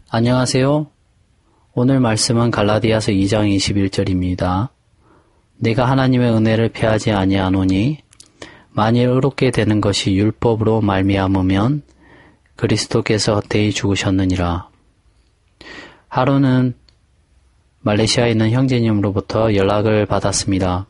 안녕하세요. 오늘 말씀은 갈라디아서 2장 21절입니다. 내가 하나님의 은혜를 패하지 아니하노니 만일 의롭게 되는 것이 율법으로 말미암으면 그리스도께서 헛되이 죽으셨느니라. 하루는 말레이시아에 있는 형제님으로부터 연락을 받았습니다.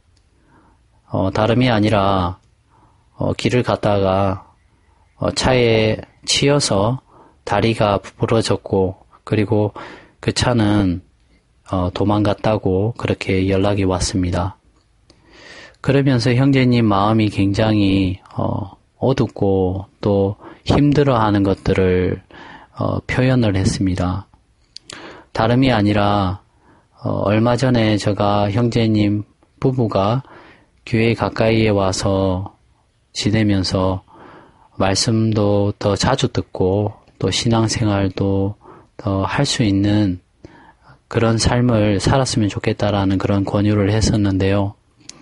다름이 아니라 길을 갔다가 차에 치여서 다리가 부러졌고 그리고 그 차는 도망갔다고 그렇게 연락이 왔습니다. 그러면서 형제님 마음이 굉장히 어둡고 또 힘들어하는 것들을 표현을 했습니다. 다름이 아니라 얼마 전에 제가 형제님 부부가 교회 가까이에 와서 지내면서 말씀도 더 자주 듣고 또 신앙생활도 더 할 수 있는 그런 삶을 살았으면 좋겠다라는 그런 권유를 했었는데요.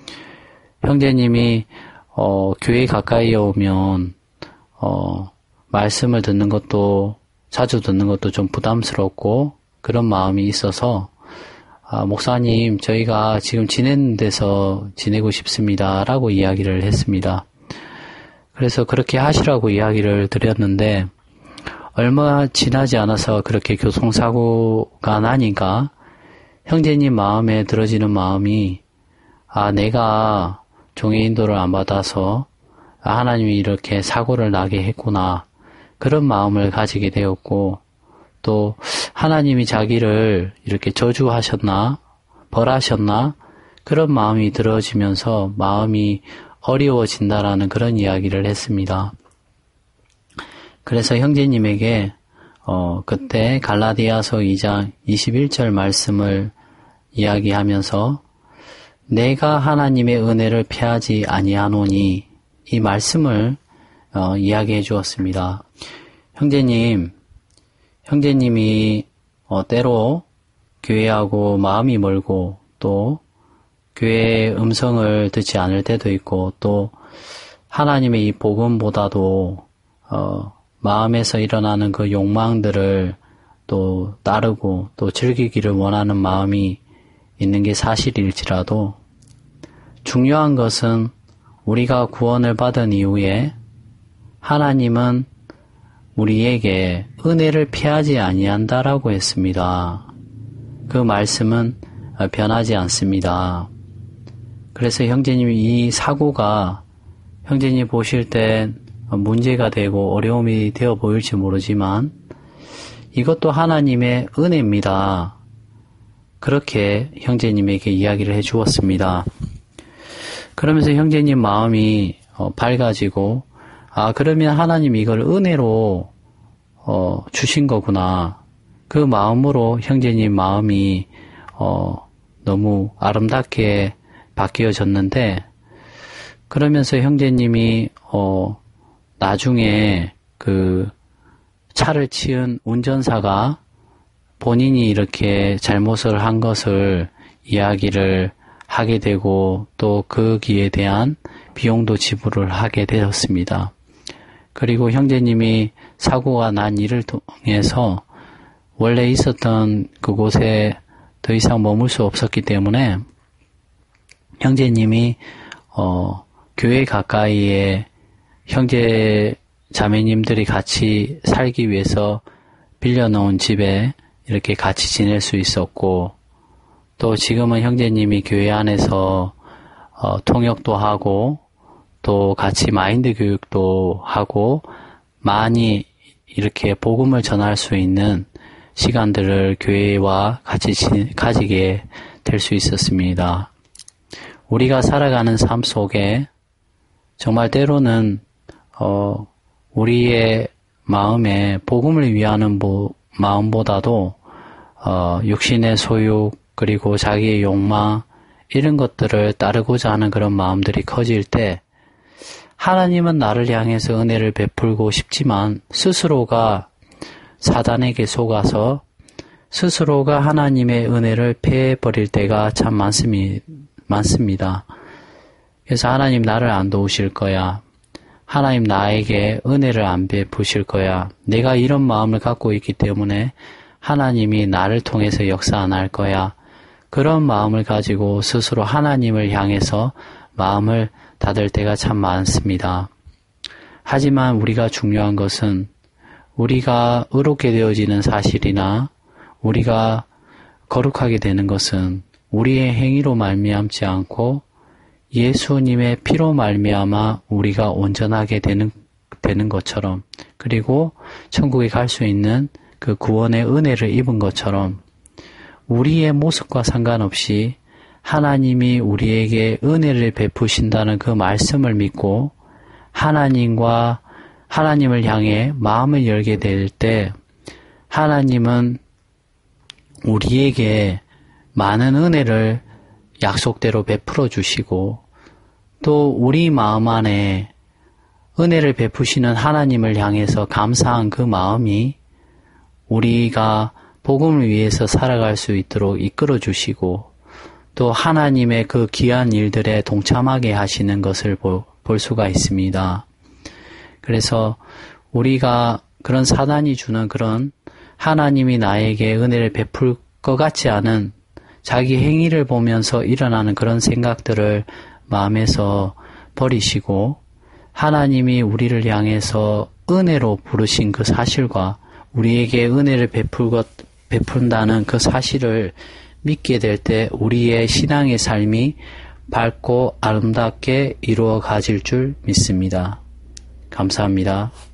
형제님이 교회 가까이에 오면 말씀을 듣는 것도 자주 듣는 것도 좀 부담스럽고 그런 마음이 있어서 목사님 저희가 지금 지내는 데서 지내고 싶습니다 라고 이야기를 했습니다. 그래서 그렇게 하시라고 이야기를 드렸는데 얼마 지나지 않아서 그렇게 교통사고가 나니까 형제님 마음에 들어지는 마음이 내가 종의 인도를 안 받아서 하나님이 이렇게 사고를 나게 했구나 그런 마음을 가지게 되었고 또 하나님이 자기를 이렇게 저주하셨나 벌하셨나 그런 마음이 들어지면서 마음이 어려워진다라는 그런 이야기를 했습니다. 그래서 형제님에게 그때 갈라디아서 2장 21절 말씀을 이야기하면서 내가 하나님의 은혜를 패하지 아니하노니 이 말씀을 이야기해 주었습니다. 형제님이 때로 교회하고 마음이 멀고 또 교회의 음성을 듣지 않을 때도 있고 또 하나님의 이 복음보다도 마음에서 일어나는 그 욕망들을 또 따르고 또 즐기기를 원하는 마음이 있는 게 사실일지라도 중요한 것은 우리가 구원을 받은 이후에 하나님은 우리에게 은혜를 패하지 아니한다라고 했습니다. 그 말씀은 변하지 않습니다. 그래서 형제님이 이 사고가 형제님 보실 때 문제가 되고 어려움이 되어 보일지 모르지만 이것도 하나님의 은혜입니다. 그렇게 형제님에게 이야기를 해 주었습니다. 그러면서 형제님 마음이 밝아지고 그러면 하나님이 이걸 은혜로 주신 거구나. 그 마음으로 형제님 마음이 너무 아름답게 바뀌어졌는데 그러면서 형제님이 나중에 그 차를 치은 운전사가 본인이 이렇게 잘못을 한 것을 이야기를 하게 되고 또 거기에 대한 비용도 지불을 하게 되었습니다. 그리고 형제님이 사고가 난 일을 통해서 원래 있었던 그곳에 더 이상 머물 수 없었기 때문에 형제님이 교회 가까이에 형제 자매님들이 같이 살기 위해서 빌려놓은 집에 이렇게 같이 지낼 수 있었고 또 지금은 형제님이 교회 안에서 통역도 하고 또 같이 마인드 교육도 하고 많이 이렇게 복음을 전할 수 있는 시간들을 교회와 같이 가지게 될 수 있었습니다. 우리가 살아가는 삶 속에 정말 때로는 우리의 마음에 복음을 위하는 마음보다도 육신의 소욕 그리고 자기의 욕망 이런 것들을 따르고자 하는 그런 마음들이 커질 때 하나님은 나를 향해서 은혜를 베풀고 싶지만 스스로가 사단에게 속아서 스스로가 하나님의 은혜를 패해버릴 때가 참 많습니다. 그래서 하나님 나를 안 도우실 거야. 하나님 나에게 은혜를 안 베푸실 거야. 내가 이런 마음을 갖고 있기 때문에 하나님이 나를 통해서 역사 안 할 거야. 그런 마음을 가지고 스스로 하나님을 향해서 마음을 닫을 때가 참 많습니다. 하지만 우리가 중요한 것은 우리가 의롭게 되어지는 사실이나 우리가 거룩하게 되는 것은 우리의 행위로 말미암지 않고 예수님의 피로 말미암아 우리가 온전하게 되는 것처럼, 그리고 천국에 갈 수 있는 그 구원의 은혜를 입은 것처럼 우리의 모습과 상관없이 하나님이 우리에게 은혜를 베푸신다는 그 말씀을 믿고 하나님을 향해 마음을 열게 될 때 하나님은 우리에게 많은 은혜를 약속대로 베풀어 주시고, 또 우리 마음 안에 은혜를 베푸시는 하나님을 향해서 감사한 그 마음이 우리가 복음을 위해서 살아갈 수 있도록 이끌어 주시고, 또 하나님의 그 귀한 일들에 동참하게 하시는 것을 볼 수가 있습니다. 그래서 우리가 그런 사단이 주는 그런 하나님이 나에게 은혜를 베풀 것 같지 않은 자기 행위를 보면서 일어나는 그런 생각들을 마음에서 버리시고, 하나님이 우리를 향해서 은혜로 부르신 그 사실과 우리에게 은혜를 베푼다는 그 사실을 믿게 될 때 우리의 신앙의 삶이 밝고 아름답게 이루어가질 줄 믿습니다. 감사합니다.